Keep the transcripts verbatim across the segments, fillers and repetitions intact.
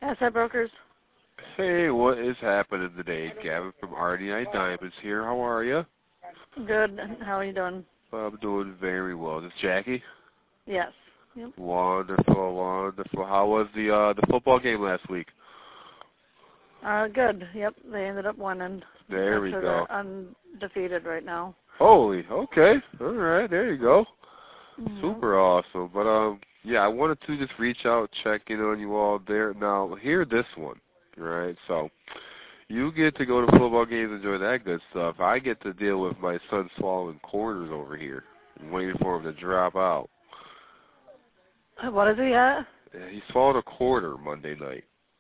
Asset brokers. Hey, what is happening today? Gavin from R D I Diamonds here. How are you? Good. How are you doing? I'm doing very well. This is Jackie? Yes. Yep. Wonderful, wonderful. How was the uh, the football game last week? Uh, good. Yep. They ended up winning. There we Actually, go. they're undefeated right now. Holy, okay. All right, there you go. Yep. Super awesome. But, um, yeah, I wanted to just reach out, check in on you all there. Now, hear this one, right? So, you get to go to football games and enjoy that good stuff. I get to deal with my son swallowing quarters over here, waiting for him to drop out. What is he at? Yeah, he swallowed a quarter Monday night.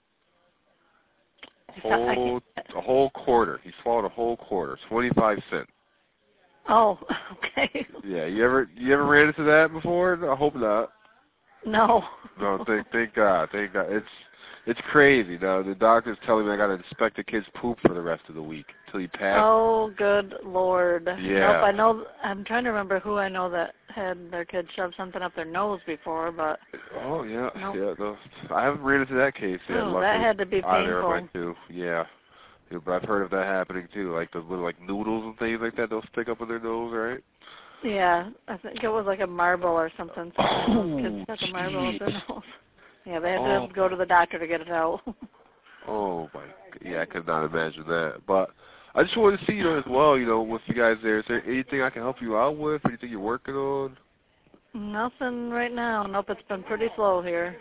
Whole, a whole quarter. He swallowed a whole quarter, twenty-five cents. Oh, okay. Yeah, you ever you ever ran into that before? I hope not. No. No, thank thank God, thank God. It's it's crazy. Now the doctor's telling me I got to inspect the kid's poop for the rest of the week until he passes. Oh, good Lord. Yeah. Nope, I know. I'm trying to remember who I know that had their kid shove something up their nose before, but. Oh yeah, nope. yeah. No, I haven't ran into that case yet. Oh, luckily. that had to be Either of painful. my two. Yeah. Yeah, but I've heard of that happening too, like the little like noodles and things like that. They'll stick up in their nose, right? Yeah, I think it was like a marble or something. So Oh, kids stuck a marble up their geez. nose. Yeah, they had Oh. to go to the doctor to get it out. Oh my, yeah, I could not imagine that. But I just wanted to see, you know, as well, you know, with you guys there. Is there anything I can help you out with? Anything you're working on? Nothing right now. Nope, it's been pretty slow here.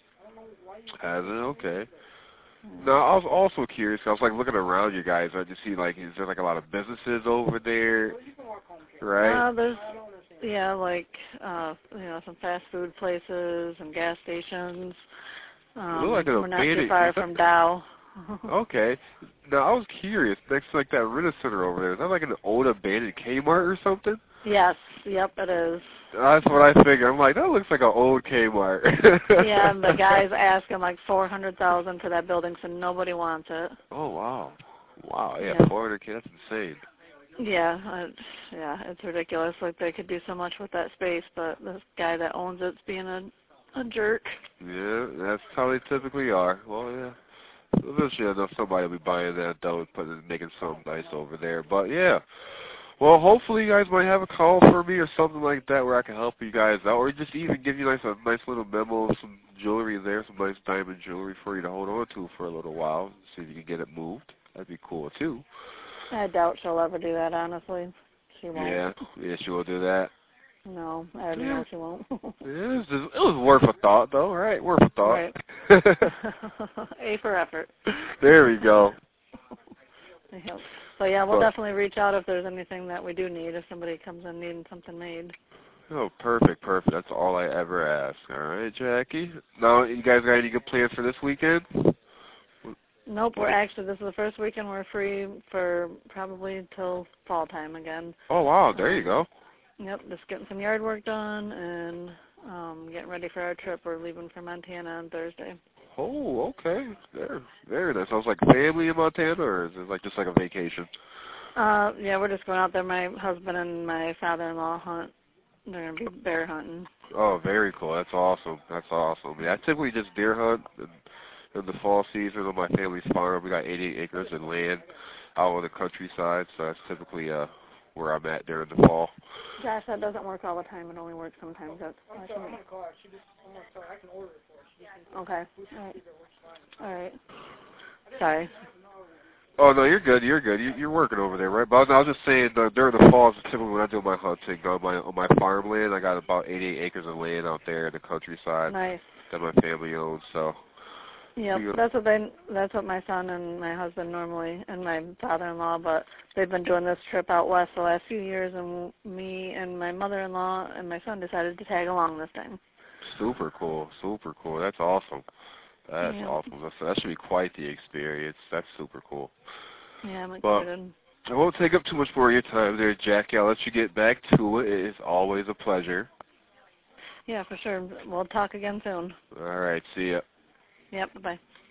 Hasn't? Okay. Now, I was also curious. I was like looking around you guys. I just see like, is there like a lot of businesses over there, right? Uh, there's, yeah, like, uh, you know, some fast food places and gas stations. Um, Look like an we're not too abandoned. far from Dow. Okay. Now, I was curious. Next to like that Rena Center over there, is that like an old abandoned Kmart or something? Yes, yep, it is. That's what I figured. I'm like, that looks like an old Kmart. Yeah, and the guy's asking like four hundred thousand for that building, so nobody wants it. Oh wow, wow, yeah, Yeah. four hundred K. That's insane. Yeah, it's, yeah, it's ridiculous. Like they could do so much with that space, but this guy that owns it's being a a jerk. Yeah, that's how they typically are. Well, yeah. Eventually, I know somebody will be buying that though and putting making something nice over there. But yeah. Well, hopefully you guys might have a call for me or something like that where I can help you guys out, or just even give you nice a nice little memo of some jewelry there, some nice diamond jewelry for you to hold on to for a little while, see if you can get it moved. That'd be cool too. I doubt she'll ever do that, honestly. She won't. Yeah, yeah, she will do that. No, I already Yeah. know she won't. Yeah, it was, just, it was worth a thought, though, right? Worth a thought. Right. A for effort. There we go. Yep. So yeah, we'll But, definitely reach out if there's anything that we do need, if somebody comes in needing something made. oh, perfect, perfect. That's all I ever ask. All right, Jackie. Now, you guys got any good plans for this weekend? Nope, we're actually, this is the first weekend we're free for probably until fall time again. Oh, wow, there you go. Yep, just getting some yard work done and um, getting ready for our trip. We're leaving for Montana on Thursday. Oh, okay. There, very nice. Sounds like family in Montana, or is it like just like a vacation? Uh, yeah, we're just going out there. My husband and my father-in-law hunt. They're going to be bear hunting. Oh, very cool. That's awesome. That's awesome. Yeah, I typically just deer hunt in, in the fall season on my family's farm. We got eighty acres of land out on the countryside, so that's typically uh where I'm at during the fall. Josh, that doesn't work all the time. It only works sometimes. That's I can... Okay. All right. All right. Sorry. Oh, no, you're good. You're good. You, you're working over there, right? But I was just saying, uh, during the fall, is typically when I do my hunting on my on my farmland. I got about eighty acres of land out there in the countryside Nice. that my family owns. So. Yep, We, that's what they. That's what my son and my husband normally, and my father-in-law. But they've been doing this trip out west the last few years, and me and my mother-in-law and my son decided to tag along this time. super cool. Super cool. That's awesome. That's Yeah. awesome. That's, that should be quite the experience. That's super cool. Yeah, I'm But excited. I won't take up too much more of your time there, Jackie. I'll let you get back to it. It is always a pleasure. Yeah, for sure. We'll talk again soon. All right. See ya. Yep. Bye.